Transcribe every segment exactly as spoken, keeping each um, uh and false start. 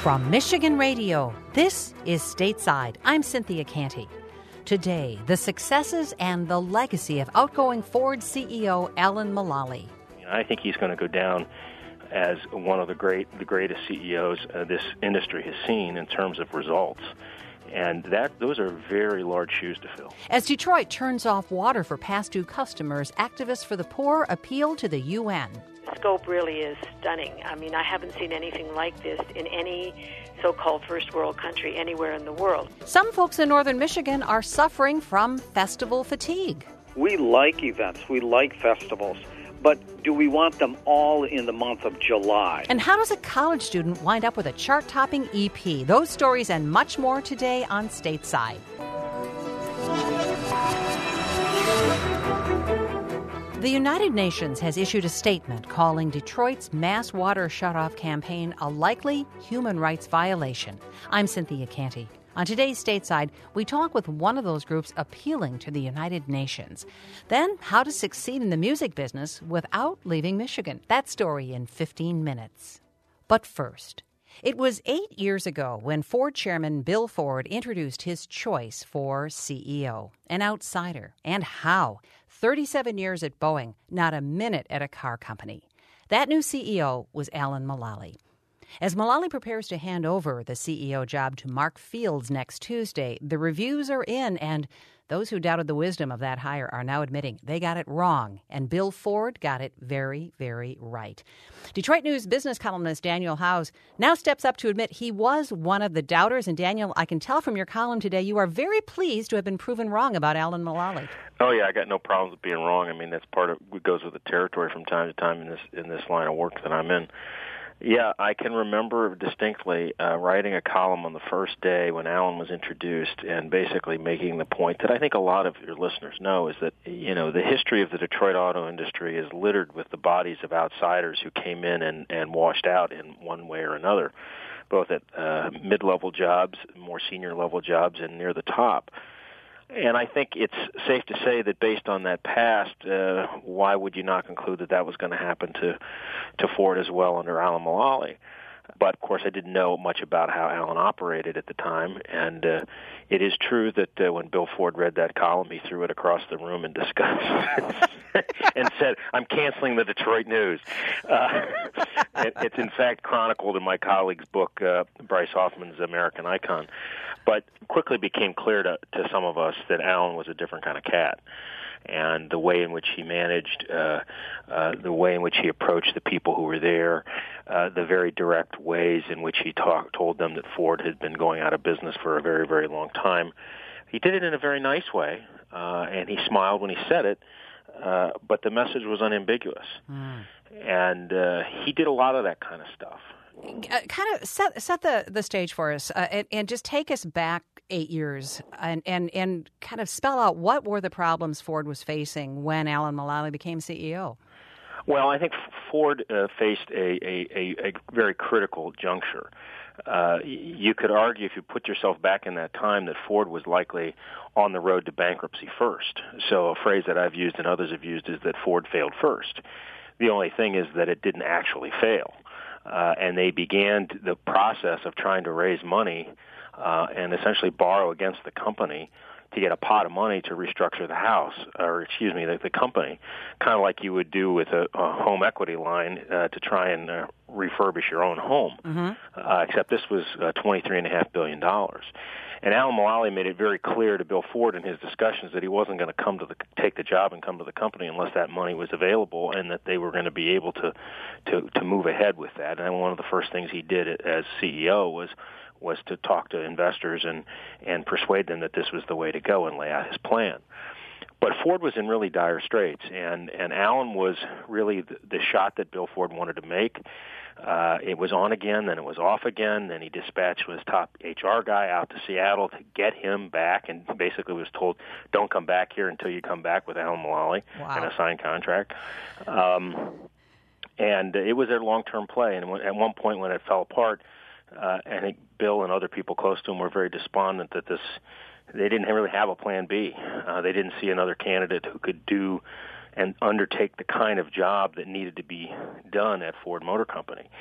From Michigan Radio, this is Stateside. I'm Cynthia Canty. Today, the successes and the legacy of outgoing Ford C E O Alan Mulally. I think he's going to go down as one of the great, the greatest C E Os uh, this industry has seen in terms of results. And that those are very large shoes to fill. As Detroit turns off water for past due customers, activists for the poor appeal to the U N. The scope really is stunning. I mean, I haven't seen anything like this in any so-called first world country anywhere in the world. Some folks in northern Michigan are suffering from festival fatigue. We like events. We like festivals. But do we want them all in the month of July? And how does a college student wind up with a chart-topping E P? Those stories and much more today on Stateside. The United Nations has issued a statement calling Detroit's mass water shutoff campaign a likely human rights violation. I'm Cynthia Canty. On today's Stateside, we talk with one of those groups appealing to the United Nations. Then, how to succeed in the music business without leaving Michigan. That story in fifteen minutes. But first, it was eight years ago when Ford chairman Bill Ford introduced his choice for C E O, an outsider. And how? thirty-seven years at Boeing, not a minute at a car company. That new C E O was Alan Mulally. As Mulally prepares to hand over the C E O job to Mark Fields next Tuesday, the reviews are in, and those who doubted the wisdom of that hire are now admitting they got it wrong, and Bill Ford got it very, very right. Detroit News business columnist Daniel Howes now steps up to admit he was one of the doubters. And Daniel, I can tell from your column today you are very pleased to have been proven wrong about Alan Mulally. Oh yeah, I got no problems with being wrong. I mean, that's part of what goes with the territory from time to time in this in this line of work that I'm in. Yeah, I can remember distinctly uh, writing a column on the first day when Alan was introduced and basically making the point that I think a lot of your listeners know is that, you know, the history of the Detroit auto industry is littered with the bodies of outsiders who came in and, and washed out in one way or another, both at uh, mid-level jobs, more senior-level jobs, and near the top. And I think it's safe to say that based on that past, uh, why would you not conclude that that was going to happen to, to Ford as well under Alan Mulally? But, of course, I didn't know much about how Alan operated at the time. And uh, it is true that uh, when Bill Ford read that column, he threw it across the room in disgust and said, I'm canceling the Detroit News. Uh, it, it's, in fact, chronicled in my colleague's book, uh, Bryce Hoffman's American Icon. But quickly became clear to, to some of us that Alan was a different kind of cat. And the way in which he managed, uh, uh, the way in which he approached the people who were there, uh, the very direct ways in which he talk, told them that Ford had been going out of business for a very, very long time. He did it in a very nice way, uh, and he smiled when he said it, uh, but the message was unambiguous. Mm. And uh, he did a lot of that kind of stuff. Uh, kind of set set the, the stage for us uh, and, and just take us back eight years and, and, and kind of spell out what were the problems Ford was facing when Alan Mulally became C E O. Well, I think Ford uh, faced a, a, a, a very critical juncture. Uh, you could argue, if you put yourself back in that time, that Ford was likely on the road to bankruptcy first. So a phrase that I've used and others have used is that Ford failed first. The only thing is that it didn't actually fail. Uh, and they began the process of trying to raise money uh, and essentially borrow against the company to get a pot of money to restructure the house, or excuse me, the, the company, kind of like you would do with a, a home equity line uh, to try and uh, refurbish your own home. Mm-hmm. Uh, except this was uh, twenty-three point five billion dollars. And Alan Mulally made it very clear to Bill Ford in his discussions that he wasn't going to come to the take the job and come to the company unless that money was available, and that they were going to be able to to to move ahead with that. And one of the first things he did as C E O was was to talk to investors and and persuade them that this was the way to go and lay out his plan. But Ford was in really dire straits, and and Alan was really the, the shot that Bill Ford wanted to make. Uh, it was on again, then it was off again. Then he dispatched his top H R guy out to Seattle to get him back, and basically was told, "Don't come back here until you come back with Alan Mulally wow. and a signed contract." Um, and it was a long-term play. And at one point, when it fell apart, uh, I think Bill and other people close to him were very despondent that this they didn't really have a plan B. Uh, they didn't see another candidate who could do and undertake the kind of job that needed to be done at Ford Motor Company.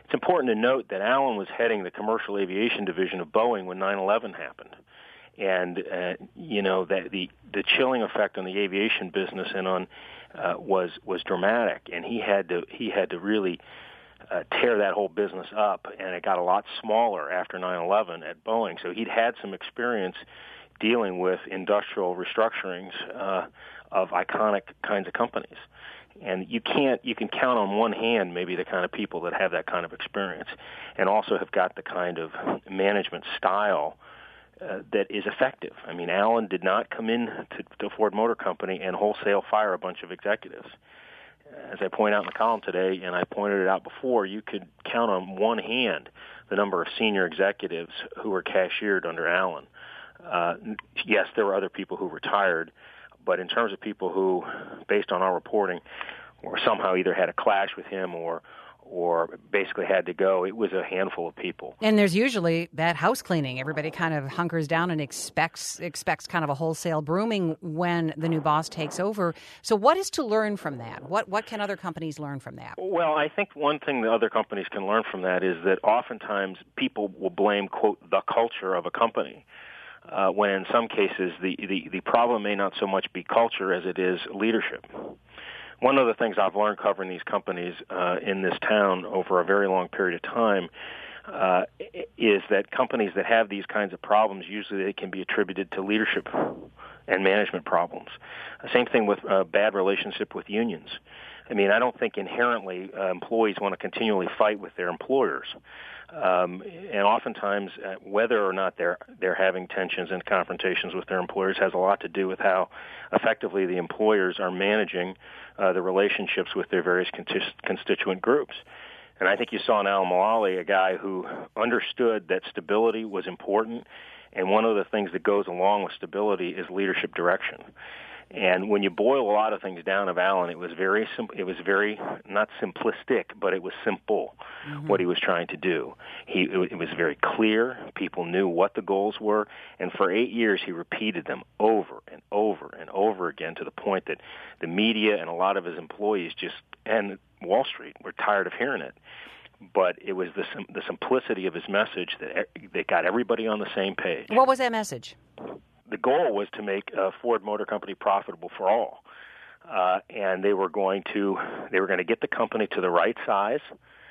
It's important to note that Alan was heading the commercial aviation division of Boeing when nine eleven happened. And, uh, you know, that the, the chilling effect on the aviation business and on uh, was was dramatic. And he had to he had to really uh, tear that whole business up. And it got a lot smaller after nine eleven at Boeing. So he'd had some experience dealing with industrial restructurings uh, of iconic kinds of companies. And you can't, you can count on one hand maybe the kind of people that have that kind of experience and also have got the kind of management style uh, that is effective. I mean, Alan did not come in to, to Ford Motor Company and wholesale fire a bunch of executives. As I point out in the column today, and I pointed it out before, you could count on one hand the number of senior executives who were cashiered under Alan. Uh, yes, there were other people who retired, but in terms of people who, based on our reporting, or somehow either had a clash with him or or basically had to go, it was a handful of people. And there's usually that house cleaning. Everybody kind of hunkers down and expects expects kind of a wholesale brooming when the new boss takes over. So what is to learn from that? What what can other companies learn from that? Well, I think one thing that other companies can learn from that is that oftentimes people will blame, quote, the culture of a company. Uh, when in some cases the, the, the problem may not so much be culture as it is leadership. One of the things I've learned covering these companies uh, in this town over a very long period of time uh, is that companies that have these kinds of problems, usually they can be attributed to leadership and management problems. Same thing with a bad relationship with unions. I mean, I don't think inherently uh, employees want to continually fight with their employers. Um, and oftentimes, uh, whether or not they're they're having tensions and confrontations with their employers has a lot to do with how effectively the employers are managing uh, the relationships with their various contis- constituent groups. And I think you saw in Alan Mulally a guy who understood that stability was important, and one of the things that goes along with stability is leadership direction. And when you boil a lot of things down of Alan, it was very sim- it was very not simplistic, but it was simple mm-hmm. what he was trying to do. He it, it was very clear. People knew what the goals were, and for eight years he repeated them over and over and over again to the point that the media and a lot of his employees just and Wall Street were tired of hearing it. But it was the sim- the simplicity of his message that that got everybody on the same page. What was that message? The goal was to make uh, Ford Motor Company profitable for all, uh, and they were going to they were going to get the company to the right size,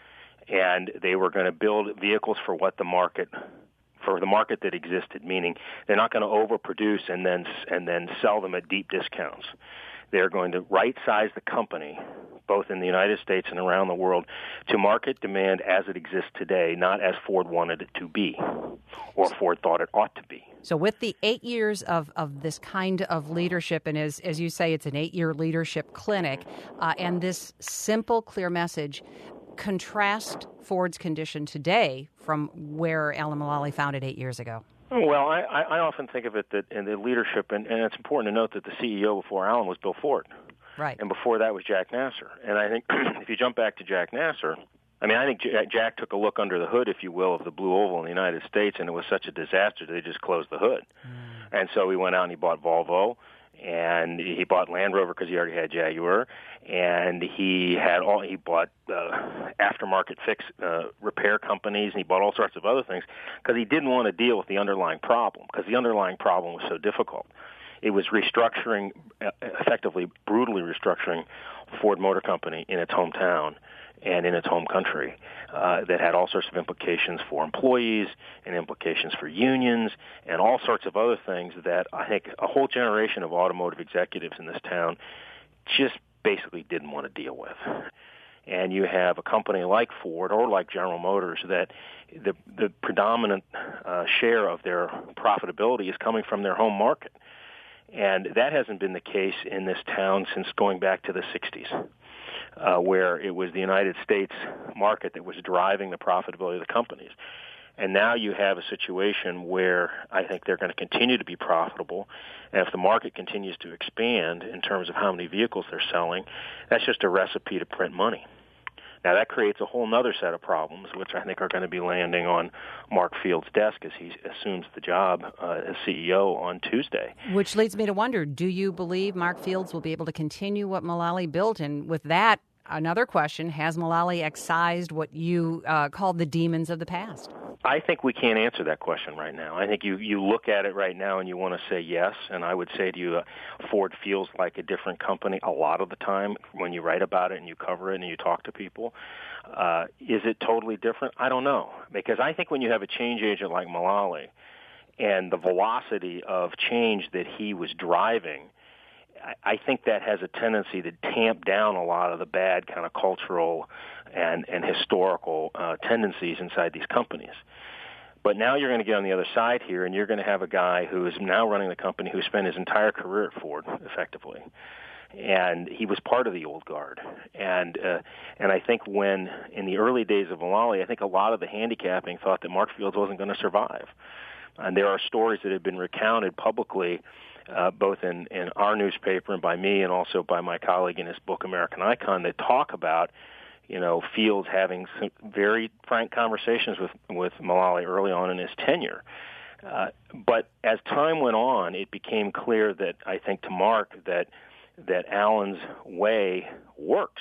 and they were going to build vehicles for what the market for the market that existed. Meaning, they're not going to overproduce and then and then sell them at deep discounts. They're going to right size the company, both in the United States and around the world, to market demand as it exists today, not as Ford wanted it to be, or Ford thought it ought to be. So with the eight years of, of this kind of leadership, and as as you say, it's an eight-year leadership clinic, uh, and this simple, clear message, contrast Ford's condition today from where Alan Mulally found it eight years ago. Well, I, I often think of it that in the leadership, and, and it's important to note that the C E O before Alan was Bill Ford. Right. And before that was Jack Nasser. And I think if you jump back to Jack Nasser, I mean, I think Jack took a look under the hood, if you will, of the Blue Oval in the United States, and it was such a disaster that they just closed the hood. Mm. And so he went out and he bought Volvo, and he bought Land Rover because he already had Jaguar, and he had all he bought uh, aftermarket fix uh, repair companies, and he bought all sorts of other things because he didn't want to deal with the underlying problem, because the underlying problem was so difficult. It was restructuring, effectively, brutally restructuring Ford Motor Company in its hometown and in its home country uh, that had all sorts of implications for employees and implications for unions and all sorts of other things that I think a whole generation of automotive executives in this town just basically didn't want to deal with. And you have a company like Ford or like General Motors that the, the predominant uh, share of their profitability is coming from their home market. And that hasn't been the case in this town since going back to the sixties, uh, where it was the United States market that was driving the profitability of the companies. And now you have a situation where I think they're going to continue to be profitable. And if the market continues to expand in terms of how many vehicles they're selling, that's just a recipe to print money. Now, that creates a whole other set of problems, which I think are going to be landing on Mark Field's desk as he assumes the job uh, as C E O on Tuesday. Which leads me to wonder, do you believe Mark Fields will be able to continue what Mulally built? And with that, another question, has Mullally excised what you uh, called the demons of the past? I think we can't answer that question right now. I think you, you look at it right now and you want to say yes, and I would say to you, uh, Ford feels like a different company a lot of the time when you write about it and you cover it and you talk to people. Uh, is it totally different? I don't know, because I think when you have a change agent like Mullally and the velocity of change that he was driving, I think that has a tendency to tamp down a lot of the bad kind of cultural and, and historical uh, tendencies inside these companies. But now you're going to get on the other side here, and you're going to have a guy who is now running the company who spent his entire career at Ford, effectively. And he was part of the old guard. And uh, and I think when, in the early days of Mullally, I think a lot of the handicapping thought that Mark Fields wasn't going to survive. And there are stories that have been recounted publicly, Uh, both in, in our newspaper and by me and also by my colleague in his book, American Icon, that talk about, you know, Fields having some very frank conversations with, with Mullally early on in his tenure. Uh, but as time went on, it became clear that, I think, to Mark, that that Alan's way works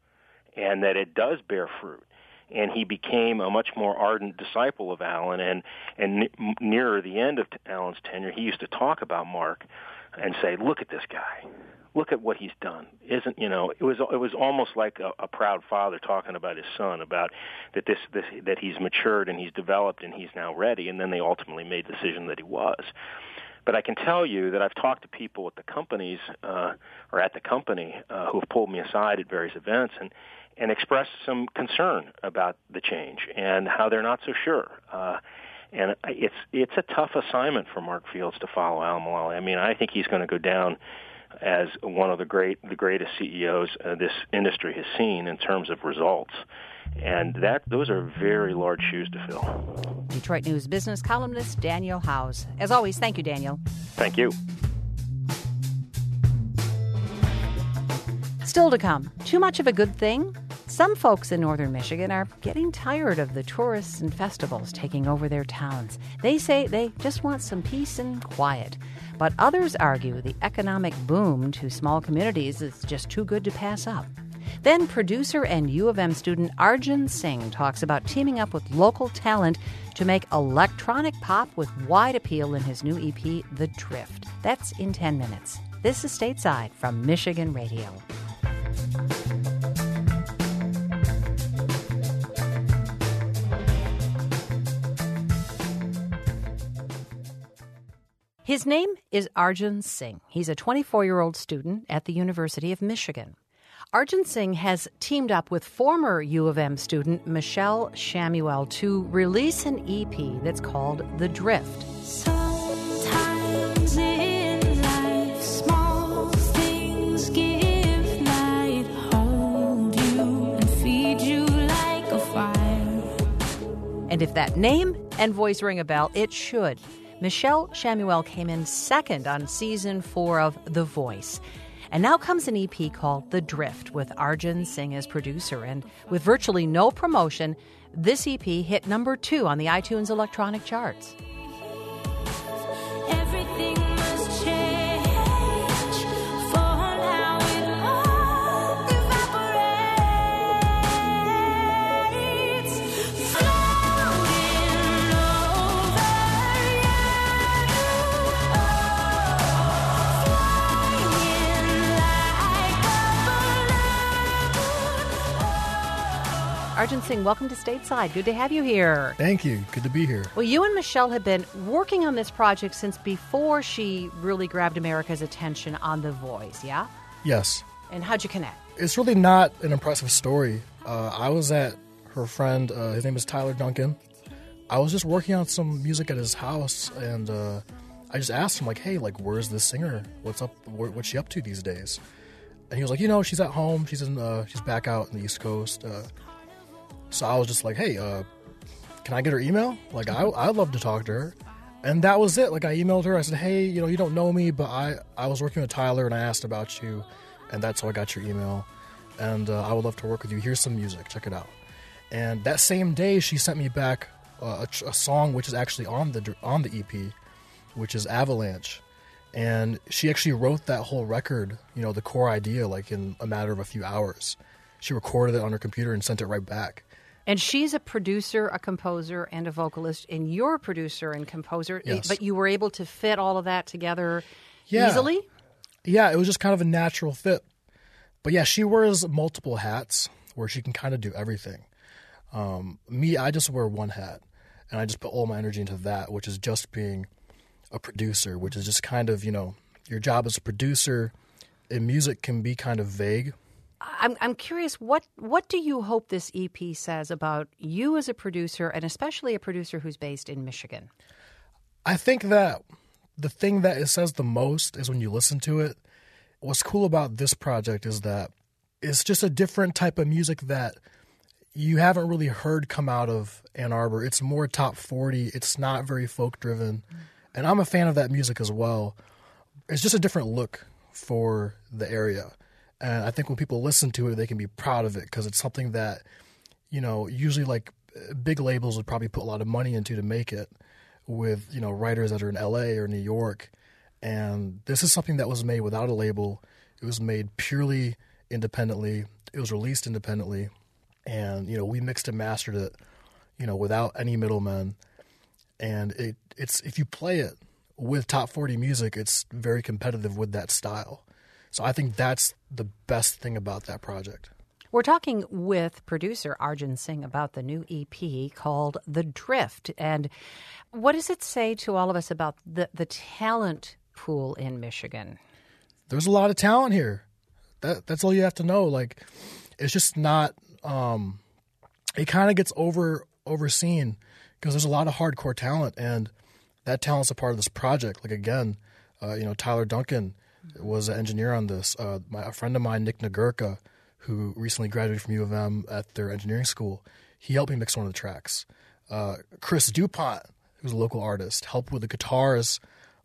and that it does bear fruit. And he became a much more ardent disciple of Alan. And, and n- nearer the end of t- Alan's tenure, he used to talk about Mark and say, look at this guy. Look at what he's done. Isn't, you know, it was it was almost like a, a proud father talking about his son, about that this, this that he's matured and he's developed and he's now ready. And then they ultimately made the decision that he was. But I can tell you that I've talked to people at the companies uh, or at the company uh, who have pulled me aside at various events and and expressed some concern about the change and how they're not so sure. Uh, and it's it's a tough assignment for Mark Fields to follow Alan Mullally. I mean, I think he's going to go down as one of the great the greatest C E Os uh, this industry has seen in terms of results. And that those are very large shoes to fill. Detroit News business columnist Daniel Howes. As always, thank you, Daniel. Thank you. Still to come, too much of a good thing? Some folks in northern Michigan are getting tired of the tourists and festivals taking over their towns. They say they just want some peace and quiet. But others argue the economic boom to small communities is just too good to pass up. Then producer and U of M student Arjun Singh talks about teaming up with local talent to make electronic pop with wide appeal in his new E P, The Drift. That's in ten minutes. This is Stateside from Michigan Radio. His name is Arjun Singh. He's a twenty-four-year-old student at the University of Michigan. Arjun Singh has teamed up with former U of M student Michelle Shamuel to release an E P that's called The Drift. Sometimes in life, small things give light, hold you and feed you like a fire. And if that name and voice ring a bell, it should. Michelle Shamuel came in second on season four of The Voice. And now comes an E P called The Drift with Arjun Singh as producer. And with virtually no promotion, this E P hit number two on the iTunes electronic charts. Everything must change for now it all evaporates, floating over you, flying like a balloon. Arjun Singh, welcome to Stateside. Good to have you here. Thank you. Good to be here. Well, you and Michelle have been working on this project since before she really grabbed America's attention on The Voice, yeah? Yes. And how'd you connect? It's really not an impressive story. Uh, I was at her friend, uh, his name is Tyler Duncan. I was just working on some music at his house, and uh, I just asked him, like, hey, like, where's this singer? What's up? Where, what's she up to these days? And he was like, you know, she's at home. She's in. Uh, she's back out in the East Coast. Uh, so I was just like, hey, uh, can I get her email? Like, I, I'd love to talk to her. And that was it. Like, I emailed her. I said, hey, you know, you don't know me, but I, I was working with Tyler, and I asked about you, and that's how I got your email. And uh, I would love to work with you. Here's some music. Check it out. And that same day, she sent me back uh, a, a song which is actually on the on the E P, which is Avalanche. And she actually wrote that whole record, you know, the core idea, like in a matter of a few hours. she recorded it on her computer and sent it right back. And she's a producer, a composer, and a vocalist, and you're a producer and composer, Yes. but you were able to fit all of that together Yeah. easily? Yeah, it was just kind of a natural fit. But yeah, she wears multiple hats where she can kind of do everything. Um, me, I just wear one hat, and I just put all my energy into that, which is just being a producer, which is just kind of, you know, your job as a producer in music can be kind of vague. I'm I'm curious, what what do you hope this E P says about you as a producer, and especially a producer who's based in Michigan? I think that the thing that it says the most is when you listen to it. What's cool about this project is that it's just a different type of music that you haven't really heard come out of Ann Arbor. It's more top forty. It's not very folk driven. And I'm a fan of that music as well. It's just a different look for the area. And I think when people listen to it, they can be proud of it because it's something that, you know, usually like big labels would probably put a lot of money into to make it with, you know, writers that are in L A or New York. And this is something that was made without a label. It was made purely independently. It was released independently. And, you know, we mixed and mastered it, you know, without any middlemen. And it it's if you play it with top forty music, it's very competitive with that style. So I think that's the best thing about that project. We're talking with producer Arjun Singh about the new E P called The Drift. And what does it say to all of us about the, the talent pool in Michigan? There's a lot of talent here. That That's all you have to know. Like, it's just not um, – it kind of gets over overseen because there's a lot of hardcore talent, and that talent's a part of this project. Like, again, uh, you know, Tyler Duncan was an engineer on this. Uh, my, a friend of mine, Nick Nagurka, who recently graduated from U of M at their engineering school, he helped me mix one of the tracks. Uh, Chris DuPont, who's a local artist, helped with the guitars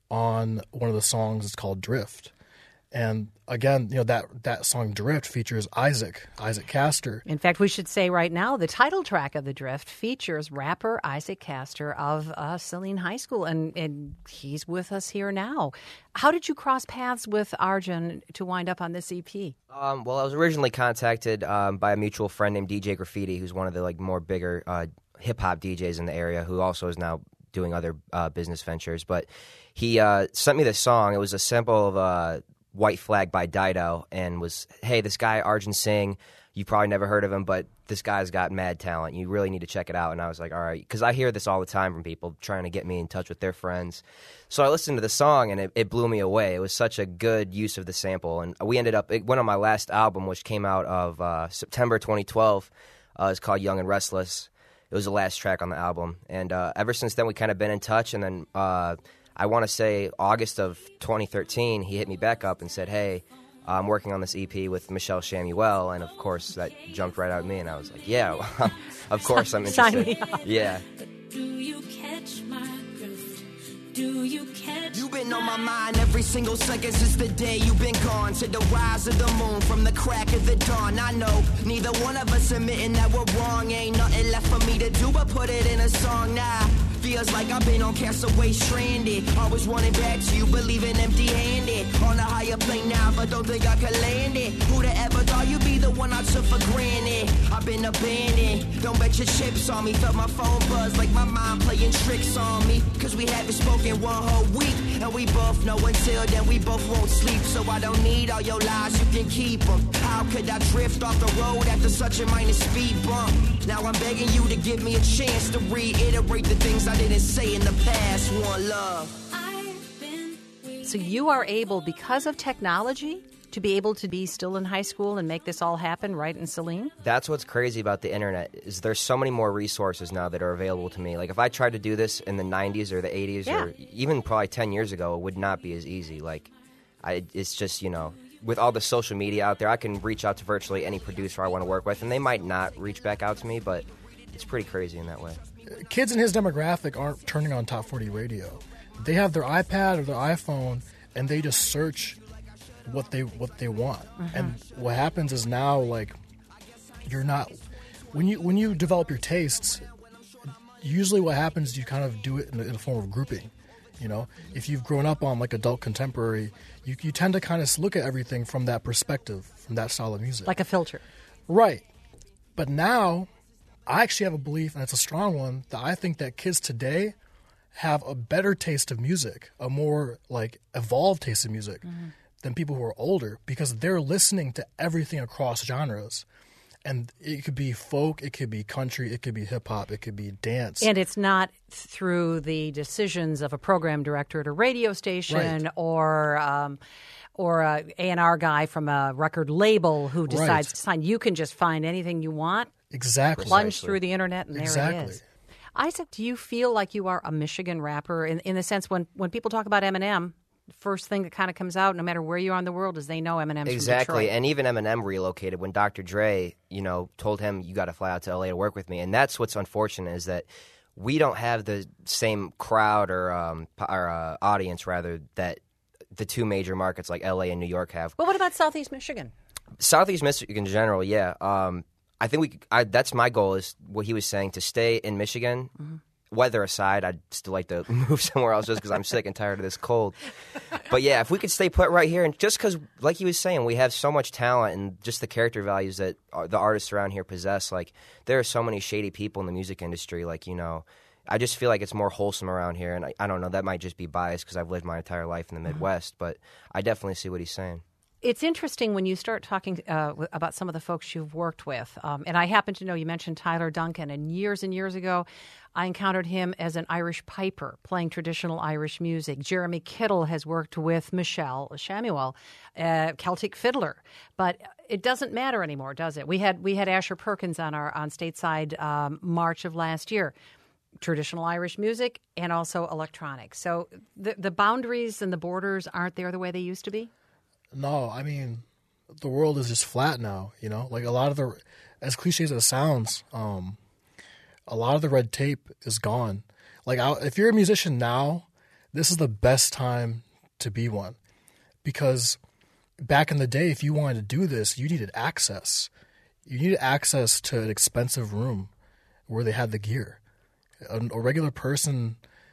on one of the songs. It's called Drift. And again, you know, that, that song Drift features Isaac, Isaac Castor. In fact, we should say right now the title track of The Drift features rapper Isaac Castor of uh, Saline High School, and, and he's with us here now. How did you cross paths with Arjun to wind up on this E P? Um, well, I was originally contacted um, by a mutual friend named D J Graffiti, who's one of the like more bigger uh, hip-hop D Js in the area, who also is now doing other uh, business ventures. But he uh, sent me this song. It was a sample of uh, White Flag by Dido, and was, hey, this guy Arjun Singh, you probably never heard of him, but this guy's got mad talent. You really need to check it out. And I was like, all right, because I hear this all the time from people trying to get me in touch with their friends. So I listened to the song, and it, it blew me away. It was such a good use of the sample. And we ended up, it went on my last album, which came out of uh, September twenty twelve. Uh, it's called Young and Restless. It was the last track on the album. And uh, ever since then, we kind of been in touch. And then uh, I want to say August of twenty thirteen, he hit me back up and said, hey, I'm working on this E P with Michelle Shamuel. And, of course, that jumped right out at me. And I was like, yeah, of course I'm interested. Sign me up. Yeah. Do you catch my drift? Do you catch You've been on my mind every single second since the day you've been gone. To the rise of the moon from the crack of the dawn. I know neither one of us admitting that we're wrong. Ain't nothing left for me to do but put it in a song now. Feels like I've been on castaway stranded. Always running back to you, believing empty-handed. On a higher plane now, but don't think I can land it. Who'd have ever thought you'd be the one I took for granted? I've been abandoned. Don't bet your chips on me. Felt my phone buzz like my mind playing tricks on me. Cause we haven't spoken one whole week. And we both know until then we both won't sleep. So I don't need all your lies, you can keep them. How could I drift off the road after such a minor speed bump? Now I'm begging you to give me a chance to reiterate the things I didn't say in the past. One love. I've been So you are able, because of technology, to be able to be still in high school and make this all happen right in Saline? That's what's crazy about the internet is there's so many more resources now that are available to me. Like if I tried to do this in the nineties or the eighties Yeah. or even probably ten years ago, it would not be as easy. Like I, it's just, you know, with all the social media out there, I can reach out to virtually any producer I want to work with, and they might not reach back out to me, but it's pretty crazy in that way. Kids in his demographic aren't turning on top forty radio. They have their iPad or their iPhone, and they just search what they what they want. Mm-hmm. And what happens is now, like, you're not when you when you develop your tastes. Usually, what happens is you kind of do it in a, in a form of grouping. You know, if you've grown up on like adult contemporary, you you tend to kind of look at everything from that perspective, from that style of music. Like a filter. Right. But now, I actually have a belief, and it's a strong one, that I think that kids today have a better taste of music, a more like evolved taste of music mm-hmm. than people who are older, because they're listening to everything across genres. And it could be folk, it could be country, it could be hip-hop, it could be dance. And it's not through the decisions of a program director at a radio station right. or um, or a A and R guy from a record label who decides right. to sign. You can just find anything you want, exactly. plunge Precisely. through the internet, and there exactly. it is. Isaac, do you feel like you are a Michigan rapper in, in the sense when, when people talk about Eminem, the first thing that kind of comes out, no matter where you are in the world, is they know Eminem's exactly. from Detroit. And even Eminem relocated when Doctor Dre, you know, told him, you got to fly out to L A to work with me. And that's what's unfortunate is that we don't have the same crowd or, um, or uh, audience, rather, that the two major markets like L A and New York have. Well, what about Southeast Michigan? Southeast Michigan in general, yeah. Um, I think we. I, that's my goal. Is what he was saying, to stay in Michigan. Mm-hmm. Weather aside, I'd still like to move somewhere else just because I'm sick and tired of this cold. But yeah, if we could stay put right here, and just because, like he was saying, we have so much talent and just the character values that the artists around here possess. Like, there are so many shady people in the music industry. Like, you know, I just feel like it's more wholesome around here. And I, I don't know, that might just be biased because I've lived my entire life in the Midwest. But I definitely see what he's saying. It's interesting when you start talking uh, about some of the folks you've worked with. Um, and I happen to know you mentioned Tyler Duncan. And years and years ago, I encountered him as an Irish piper playing traditional Irish music. Jeremy Kittle has worked with Michelle Shamuel, uh, Celtic fiddler. But it doesn't matter anymore, does it? We had we had Asher Perkins on our on Stateside um, March of last year. Traditional Irish music and also electronic. So the the boundaries and the borders aren't there the way they used to be? No, I mean, the world is just flat now, you know? Like, a lot of the, as cliche as it sounds, um, a lot of the red tape is gone. Like, I, if you're a musician now, this is the best time to be one. Because back in the day, if you wanted to do this, you needed access. You needed access to an expensive room where they had the gear. A, a regular person,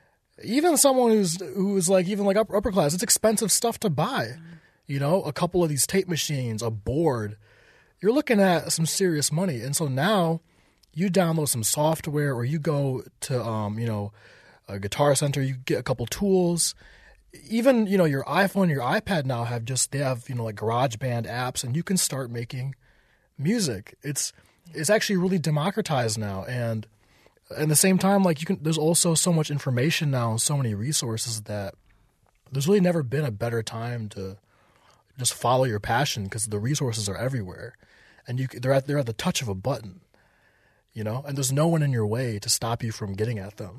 even someone who's, who's like, even like upper, upper class, it's expensive stuff to buy. Mm-hmm. You know, a couple of these tape machines, a board, you're looking at some serious money. And so now you download some software or you go to, um, you know, a Guitar Center, you get a couple tools. Even, you know, your iPhone, your iPad now have just, they have, you know, like GarageBand apps, and you can start making music. It's it's actually really democratized now. And at the same time, like, you can, there's also so much information now, so many resources, that there's really never been a better time to just follow your passion, because the resources are everywhere, and you they're at they're at the touch of a button, you know, and there's no one in your way to stop you from getting at them.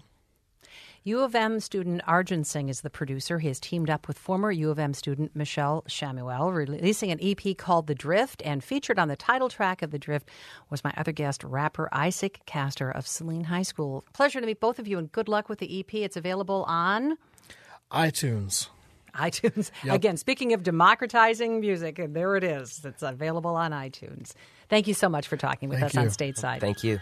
U of M student Arjun Singh is the producer. He has teamed up with former U of M student Michelle Shamuel, releasing an E P called The Drift, and featured on the title track of The Drift was my other guest, rapper Isaac Castor of Saline High School. Pleasure to meet both of you, and good luck with the E P. It's available on iTunes. iTunes. Yep. Again, speaking of democratizing music, and there it is. It's available on iTunes. Thank you so much for talking with Thank us you. on Stateside. Thank you.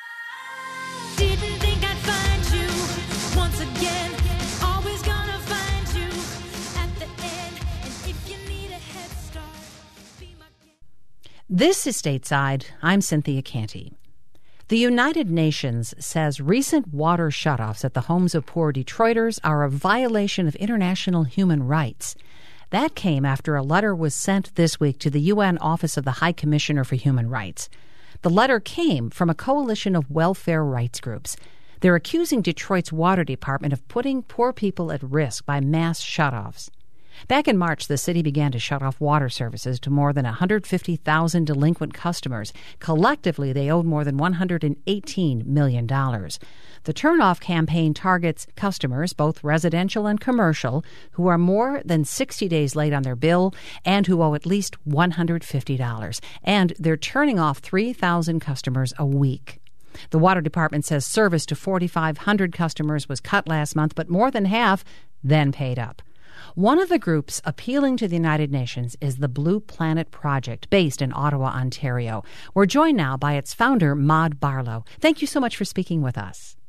Didn't think I'd find you once again. Always gonna find you at the end. And if you need a head start, be my guest. This is Stateside. I'm Cynthia Canty. The United Nations says recent water shutoffs at the homes of poor Detroiters are a violation of international human rights. That came after a letter was sent this week to the U N Office of the High Commissioner for Human Rights. The letter came from a coalition of welfare rights groups. They're accusing Detroit's water department of putting poor people at risk by mass shutoffs. Back in March, the city began to shut off water services to more than one hundred fifty thousand delinquent customers. Collectively, they owed more than one hundred eighteen million dollars. The turn-off campaign targets customers, both residential and commercial, who are more than sixty days late on their bill and who owe at least one hundred fifty dollars. And they're turning off three thousand customers a week. The water department says service to four thousand five hundred customers was cut last month, but more than half then paid up. One of the groups appealing to the United Nations is the Blue Planet Project, based in Ottawa, Ontario. We're joined now by its founder, Maud Barlow. Thank you so much for speaking with us.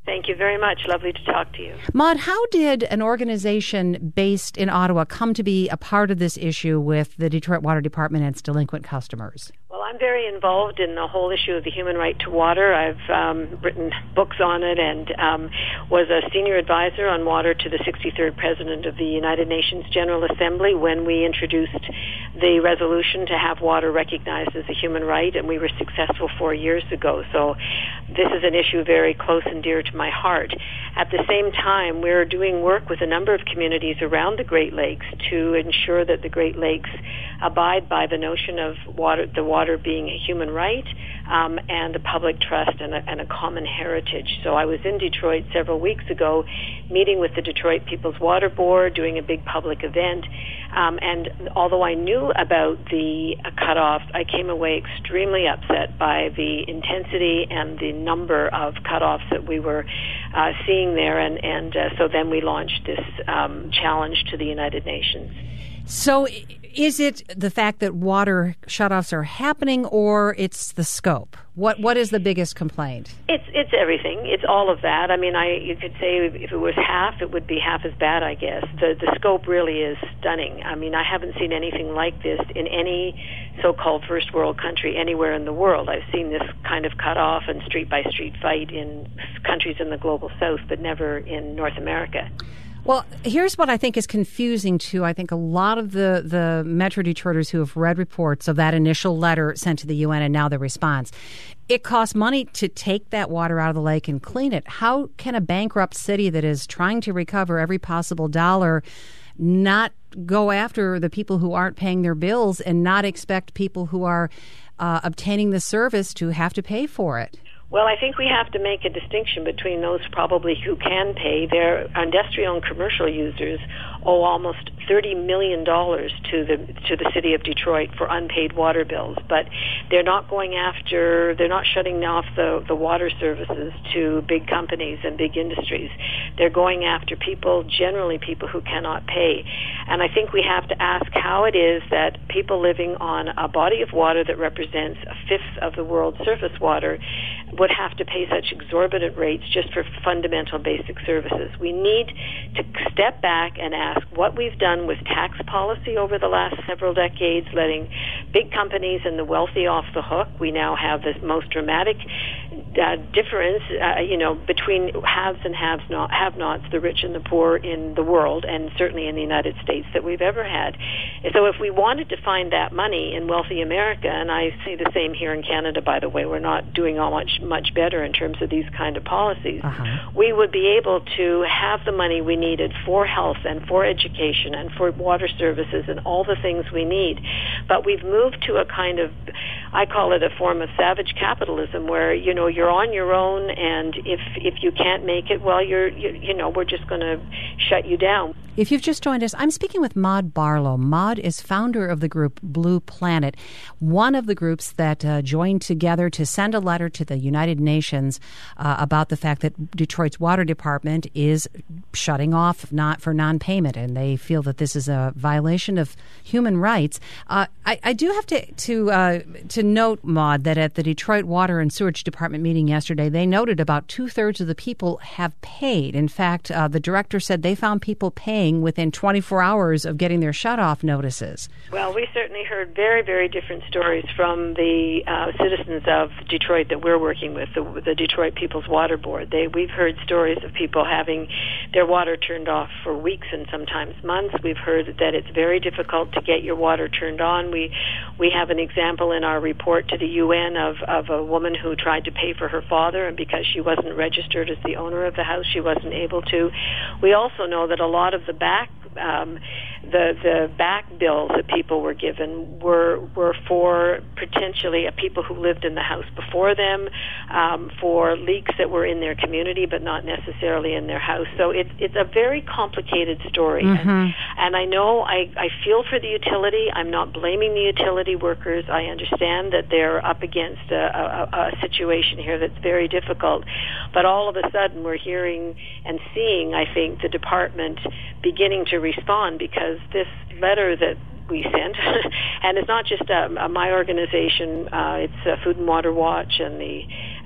Thank you very much. Lovely to talk to you. Maud, how did an organization based in Ottawa come to be a part of this issue with the Detroit Water Department and its delinquent customers? Well, I'm very involved in the whole issue of the human right to water. I've um, written books on it and um, was a senior advisor on water to the sixty-third President of the United Nations General Assembly when we introduced the resolution to have water recognized as a human right, and we were successful four years ago. So this is an issue very close and dear to my heart. At the same time, we're doing work with a number of communities around the Great Lakes to ensure that the Great Lakes abide by the notion of water, the water being a human right um, and a public trust and a, and a common heritage. So I was in Detroit several weeks ago meeting with the Detroit People's Water Board, doing a big public event. Um, and although I knew about the uh, cutoffs, I came away extremely upset by the intensity and the number of cutoffs that we were uh, seeing there. And, and uh, so then we launched this um, challenge to the United Nations. So is it the fact that water shutoffs are happening, or it's the scope? What What is the biggest complaint? It's it's everything. It's all of that. I mean, I you could say if it was half, it would be half as bad, I guess. The the scope really is stunning. I mean, I haven't seen anything like this in any so-called first world country anywhere in the world. I've seen this kind of cut-off and street-by-street fight in countries in the global south, but never in North America. Well, here's what I think is confusing to, I think, a lot of the, the Metro Detroiters who have read reports of that initial letter sent to the U N and now the response. It costs money to take that water out of the lake and clean it. How can a bankrupt city that is trying to recover every possible dollar not go after the people who aren't paying their bills and not expect people who are uh, obtaining the service to have to pay for it? Well, I think we have to make a distinction between those probably who can pay. Their industrial and commercial users owe almost thirty million dollars to the to the city of Detroit for unpaid water bills, but they're not going after, they're not shutting off the, the water services to big companies and big industries. They're going after people, generally people who cannot pay. And I think we have to ask how it is that people living on a body of water that represents a fifth of the world's surface water would have to pay such exorbitant rates just for fundamental basic services. We need to step back and ask what we've done with tax policy over the last several decades, letting big companies and the wealthy off the hook. We now have this most dramatic uh, difference, uh, you know, between haves and haves not, have-nots, the rich and the poor in the world, and certainly in the United States, that we've ever had. So if we wanted to find that money in wealthy America, and I say the same here in Canada, by the way, we're not doing all much much better in terms of these kind of policies, uh-huh. we would be able to have the money we needed for health and for education and for water services and all the things we need. But we've moved to a kind of, I call it a form of savage capitalism, where, you know, you're on your own, and if if you can't make it, well, you're, you, you know, we're just going to shut you down. If you've just joined us, I'm speaking with Maud Barlow. Maud is founder of the group Blue Planet, one of the groups that uh, joined together to send a letter to the United Nations uh, about the fact that Detroit's water department is shutting off not for non-payment, and they feel that this is a violation of human rights. Uh, I, I do have to to uh, to note, Maud, that at the Detroit Water and Sewage Department meeting yesterday, they noted about two-thirds of the people have paid. In fact, uh, the director said they found people paying within twenty-four hours of getting their shutoff notices. Well, we certainly heard very, very different stories from the uh, citizens of Detroit that we're working with, the, the Detroit People's Water Board. They, we've heard stories of people having their water turned off for weeks and sometimes months. We've heard that it's very difficult to get your water turned on. We we have an example in our report to the U N of, of a woman who tried to pay for her father, and because she wasn't registered as the owner of the house, she wasn't able to. We also know that a lot of the back um, the the back bills that people were given were were for potentially uh, people who lived in the house before them, um, for leaks that were in their community but not necessarily in their house. So it's it's a very complicated story, mm-hmm. and, and I know I, I feel for the utility. I'm not blaming the utility workers. I understand that they're up against a, a, a situation here that's very difficult, but all of a sudden we're hearing and seeing, I think, the department beginning to respond, because this letter that we sent, and it's not just um, uh, my organization, uh, it's uh, Food and Water Watch and the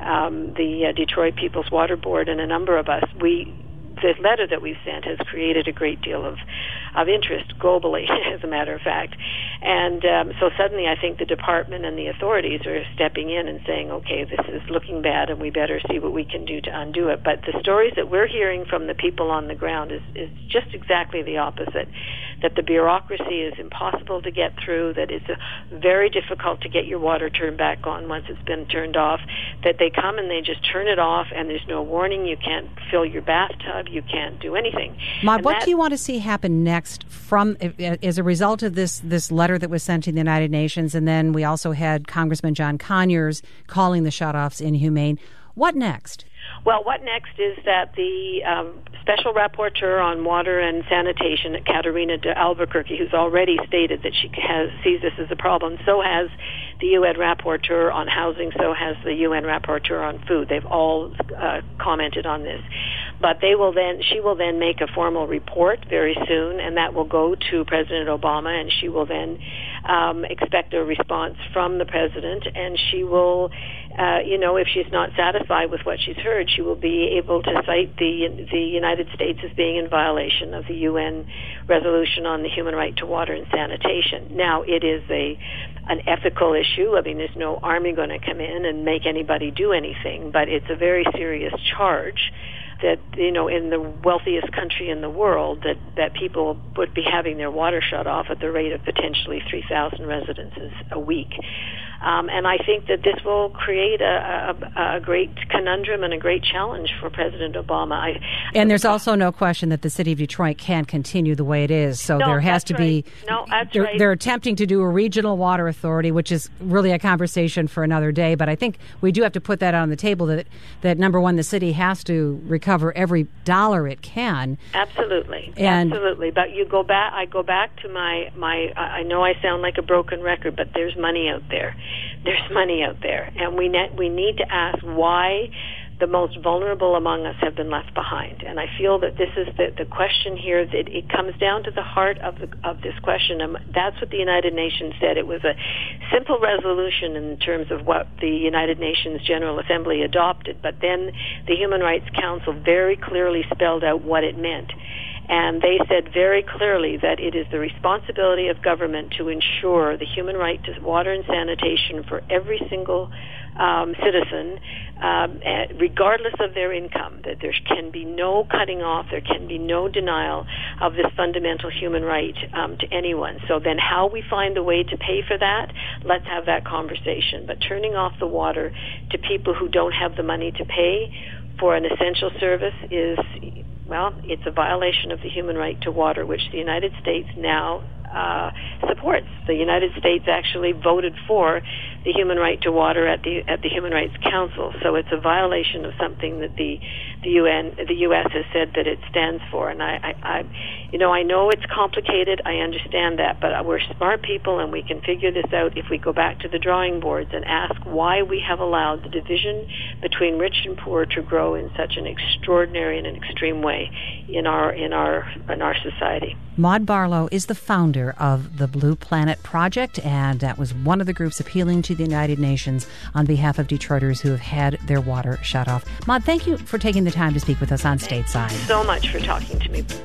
um, the uh, Detroit People's Water Board and a number of us, we the letter that we've sent has created a great deal of of interest globally, as a matter of fact. And um, so suddenly I think the department and the authorities are stepping in and saying, okay, this is looking bad and we better see what we can do to undo it. But the stories that we're hearing from the people on the ground is, is just exactly the opposite, that the bureaucracy is impossible to get through, that it's uh, very difficult to get your water turned back on once it's been turned off, that they come and they just turn it off and there's no warning, you can't fill your bathtub, you can't do anything. Ma, And what that- do you want to see happen next from as a result of this this letter that was sent to the United Nations, and then we also had Congressman John Conyers calling the shutoffs inhumane? What next? Well, what next is that the um, Special Rapporteur on Water and Sanitation, Katerina de Albuquerque, who's already stated that she has, sees this as a problem, so has the U N Rapporteur on Housing, so has the U N Rapporteur on Food. They've all uh, commented on this. But they will then, she will then make a formal report very soon, and that will go to President Obama, and she will then um, expect a response from the President, and she will, uh, you know, if she's not satisfied with what she's heard, she will be able to cite the the United States as being in violation of the U N resolution on the human right to water and sanitation. Now, it is a an ethical issue. I mean, there's no army going to come in and make anybody do anything, but it's a very serious charge that, you know, in the wealthiest country in the world, that, that people would be having their water shut off at the rate of potentially three thousand residences a week. Um, and I think that this will create a, a, a great conundrum and a great challenge for President Obama. I, And there's also no question that the city of Detroit can't continue the way it is. So No, there has that's to be. right. No, that's they're, right. they're attempting to do a regional water authority, which is really a conversation for another day. But I think we do have to put that on the table. That that number one, the city has to recover every dollar it can. Absolutely, And- absolutely. But you go back. I go back to my my. I know I sound like a broken record, but there's money out there. There's money out there, and we ne- we need to ask why the most vulnerable among us have been left behind. And I feel that this is the, the question here, that it comes down to the heart of the, of this question. And that's what the United Nations said. It was a simple resolution in terms of what the United Nations General Assembly adopted, but then the Human Rights Council very clearly spelled out what it meant. And they said very clearly that it is the responsibility of government to ensure the human right to water and sanitation for every single um, citizen, um, regardless of their income, that there can be no cutting off, there can be no denial of this fundamental human right um, to anyone. So then how we find a way to pay for that, let's have that conversation. But turning off the water to people who don't have the money to pay for an essential service is, well, it's a violation of the human right to water, which the United States now uh, supports. The United States actually voted for the human right to water at the at the Human Rights Council. So it's a violation of something that the the U N, the U S has said that it stands for. And I, I, I, you know, I know it's complicated. I understand that, but we're smart people, and we can figure this out if we go back to the drawing boards and ask why we have allowed the division between rich and poor to grow in such an extraordinary and an extreme way in our in our in our society. Maude Barlow is the founder of the Blue Planet Project, and that was one of the groups appealing to the United Nations on behalf of Detroiters who have had their water shut off. Maude, thank you for taking the time to speak with us on Stateside. So much for talking to me.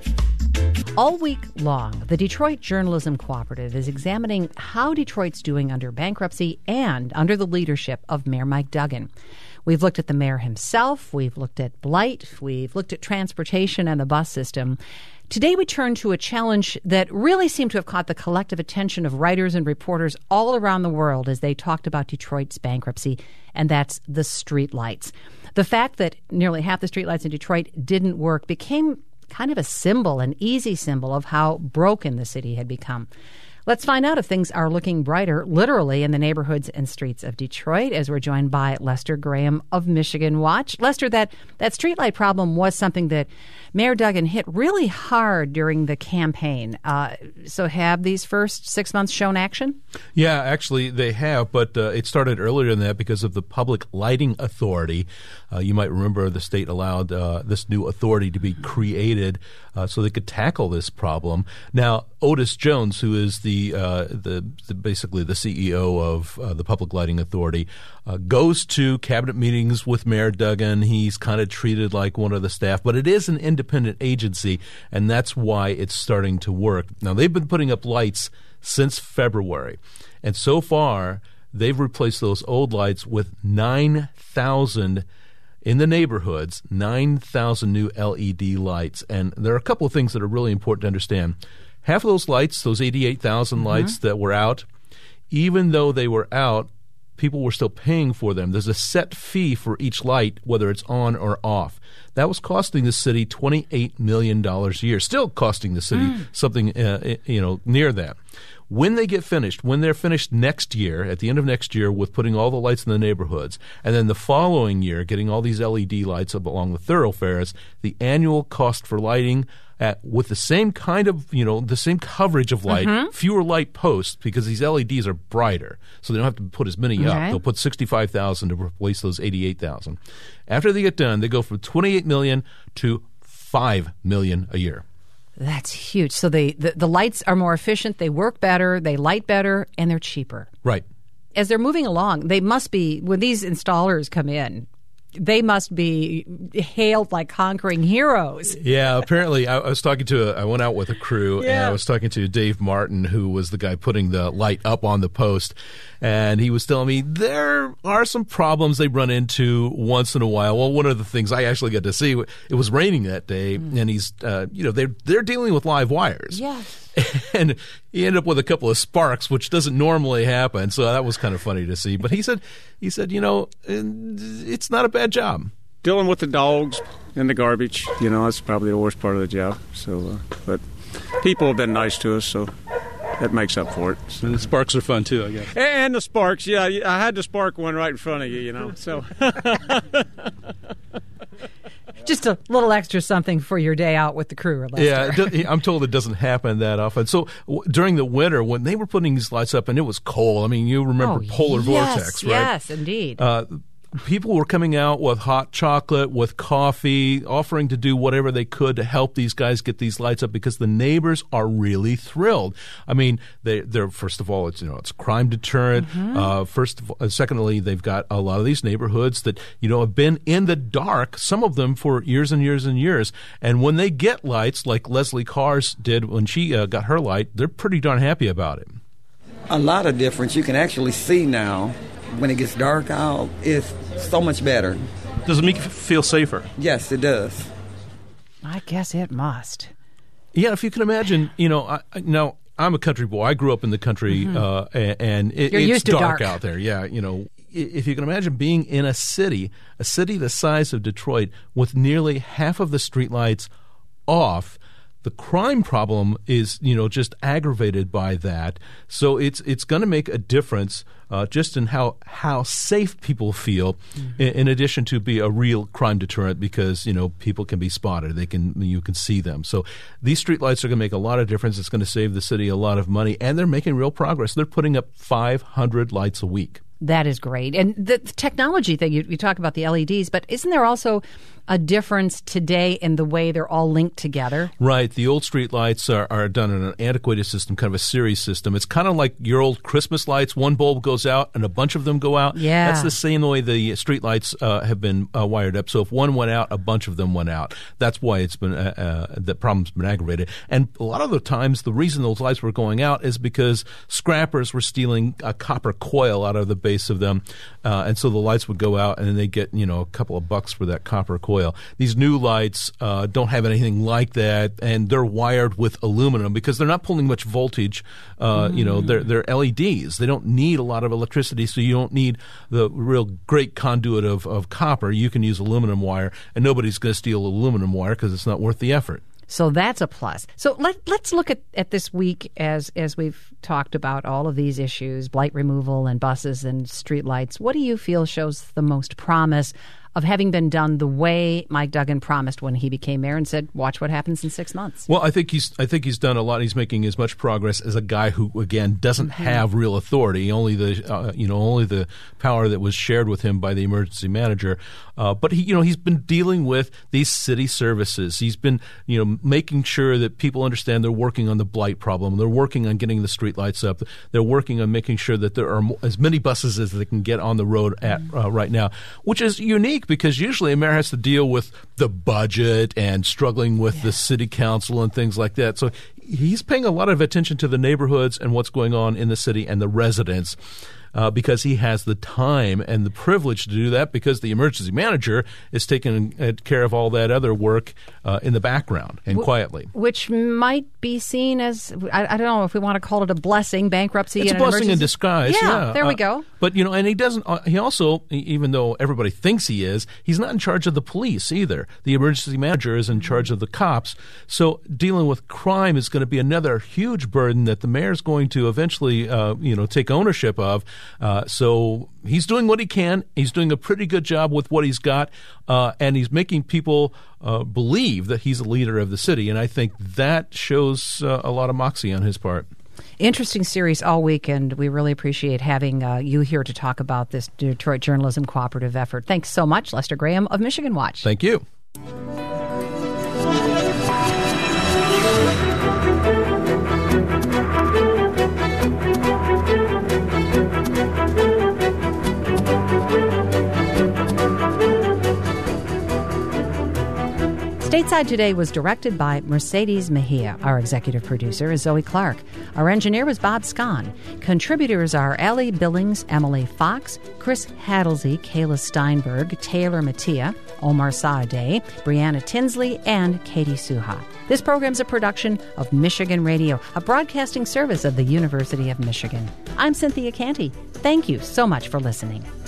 All week long, the Detroit Journalism Cooperative is examining how Detroit's doing under bankruptcy and under the leadership of Mayor Mike Duggan. We've looked at the mayor himself, we've looked at blight, we've looked at transportation and the bus system. Today we turn to a challenge that really seemed to have caught the collective attention of writers and reporters all around the world as they talked about Detroit's bankruptcy, and that's the streetlights. The fact that nearly half the streetlights in Detroit didn't work became kind of a symbol, an easy symbol of how broken the city had become. Let's find out if things are looking brighter, literally, in the neighborhoods and streets of Detroit, as we're joined by Lester Graham of Michigan Watch. Lester, that, that streetlight problem was something that Mayor Duggan hit really hard during the campaign. Uh, so have these first six months shown action? Yeah, actually they have, but uh, it started earlier than that because of the Public Lighting Authority. Uh, you might remember the state allowed uh, this new authority to be created uh, so they could tackle this problem. Now, Otis Jones, who is the the, uh, the, the basically the C E O of uh, the Public Lighting Authority, uh, goes to cabinet meetings with Mayor Duggan. He's kind of treated like one of the staff, but it is an independent agency, and that's why it's starting to work. Now, they've been putting up lights since February, and so far they've replaced those old lights with nine thousand in the neighborhoods, nine thousand new L E D lights. And there are a couple of things that are really important to understand. Half of those lights, those eighty-eight thousand mm-hmm. lights that were out, even though they were out, people were still paying for them. There's a set fee for each light, whether it's on or off. That was costing the city twenty-eight million dollars a year, still costing the city mm. something uh, you know near that. When they get finished, when they're finished next year, at the end of next year, with putting all the lights in the neighborhoods, and then the following year getting all these L E D lights up along the thoroughfares, the annual cost for lighting at, with the same kind of, you know, the same coverage of light, mm-hmm. fewer light posts, because these L E Ds are brighter, so they don't have to put as many okay. up. They'll put sixty-five thousand to replace those eighty-eight thousand. After they get done, they go from twenty-eight million to five million a year. That's huge. So they, the, the lights are more efficient, they work better, they light better, and they're cheaper. Right. As they're moving along, they must be, when these installers come in, they must be hailed like conquering heroes. Yeah, apparently I, I was talking to, a, I went out with a crew, yeah. and I was talking to Dave Martin, who was the guy putting the light up on the post, and he was telling me there are some problems they run into once in a while. Well, one of the things I actually got to see, it was raining that day, mm. and he's, uh, you know, they're, they're dealing with live wires. Yeah. And he ended up with a couple of sparks, which doesn't normally happen. So that was kind of funny to see. But he said, he said, you know, it's not a bad job. Dealing with the dogs and the garbage, you know, that's probably the worst part of the job. So, uh, but people have been nice to us, so that makes up for it. So. And the sparks are fun too, I guess. And the sparks, yeah. I had to spark one right in front of you, you know. So. Just a little extra something for your day out with the crew, Lester. Yeah, I'm told it doesn't happen that often. So w- during the winter, when they were putting these lights up and it was cold, I mean, you remember oh, polar yes, vortex, right? Yes, indeed. Uh, people were coming out with hot chocolate, with coffee, offering to do whatever they could to help these guys get these lights up because the neighbors are really thrilled. I mean, they, they're first of all, it's you know, it's a crime deterrent. Mm-hmm. Uh, first, of all, uh, secondly, they've got a lot of these neighborhoods that you know have been in the dark, some of them for years and years and years. And when they get lights, like Leslie Cars did when she uh, got her light, they're pretty darn happy about it. A lot of difference. You can actually see now. When it gets dark out, it's so much better. Does it make you feel safer? Yes, it does. I guess it must. Yeah, if you can imagine, you know, I, I, now I'm a country boy. I grew up in the country, mm-hmm. uh, and, and it, it's dark, dark out there. Yeah, you know, if you can imagine being in a city, a city the size of Detroit, with nearly half of the streetlights off. The crime problem is, you know, just aggravated by that. So it's it's going to make a difference uh, just in how how safe people feel, mm-hmm. in, in addition to be a real crime deterrent because you know people can be spotted, they can you can see them. So these streetlights are going to make a lot of difference. It's going to save the city a lot of money, and they're making real progress. They're putting up five hundred lights a week. That is great. And the, the technology thing, you, you talk about the L E Ds, but isn't there also a difference today in the way they're all linked together? Right. The old street lights are, are done in an antiquated system, kind of a series system. It's kind of like your old Christmas lights. One bulb goes out and a bunch of them go out. Yeah. That's the same way the street lights uh, have been uh, wired up. So if one went out, a bunch of them went out. That's why it's been uh, uh, the problem's been aggravated. And a lot of the times, the reason those lights were going out is because scrappers were stealing a copper coil out of the base of them. Uh, and so the lights would go out and then they get, you know, a couple of bucks for that copper coil. These new lights uh, don't have anything like that, and they're wired with aluminum because they're not pulling much voltage. Uh, mm. You know, they're, they're L E Ds. They don't need a lot of electricity, so you don't need the real great conduit of, of copper. You can use aluminum wire, and nobody's going to steal aluminum wire because it's not worth the effort. So that's a plus. So let, let's look at, at this week as as we've talked about all of these issues, blight removal and buses and streetlights. What do you feel shows the most promise of having been done the way Mike Duggan promised when he became mayor and said, watch what happens in six months. Well, I think he's I think he's done a lot. He's making as much progress as a guy who, again, doesn't Mm-hmm. have real authority. Only the uh, you know only the power that was shared with him by the emergency manager. Uh, but he you know he's been dealing with these city services. He's been you know making sure that people understand they're working on the blight problem. They're working on getting the streetlights up. They're working on making sure that there are mo- as many buses as they can get on the road at uh, right now, which is unique because usually a mayor has to deal with the budget and struggling with yeah. the city council and things like that. So he's paying a lot of attention to the neighborhoods and what's going on in the city and the residents. Uh, because he has the time and the privilege to do that because the emergency manager is taking uh, care of all that other work uh, in the background and Wh- quietly. Which might be seen as, I, I don't know if we want to call it a blessing, bankruptcy. It's and a blessing emergency. in disguise. Yeah, Yeah, there we Uh, go. But, you know, and he doesn't, uh, he also, e- even though everybody thinks he is, he's not in charge of the police either. The emergency manager is in charge of the cops. So dealing with crime is going to be another huge burden that the mayor's going to eventually, uh, you know, take ownership of. Uh, so he's doing what he can. He's doing a pretty good job with what he's got, uh, and he's making people uh, believe that he's a leader of the city. And I think that shows uh, a lot of moxie on his part. Interesting series all week, and we really appreciate having uh, you here to talk about this Detroit Journalism Cooperative effort. Thanks so much, Lester Graham of Michigan Watch. Thank you. Stateside Today was directed by Mercedes Mejia. Our executive producer is Zoe Clark. Our engineer was Bob Scahn. Contributors are Ellie Billings, Emily Fox, Chris Hadlesey, Kayla Steinberg, Taylor Mattia, Omar Saaday, Brianna Tinsley, and Katie Suha. This program is a production of Michigan Radio, a broadcasting service of the University of Michigan. I'm Cynthia Canty. Thank you so much for listening.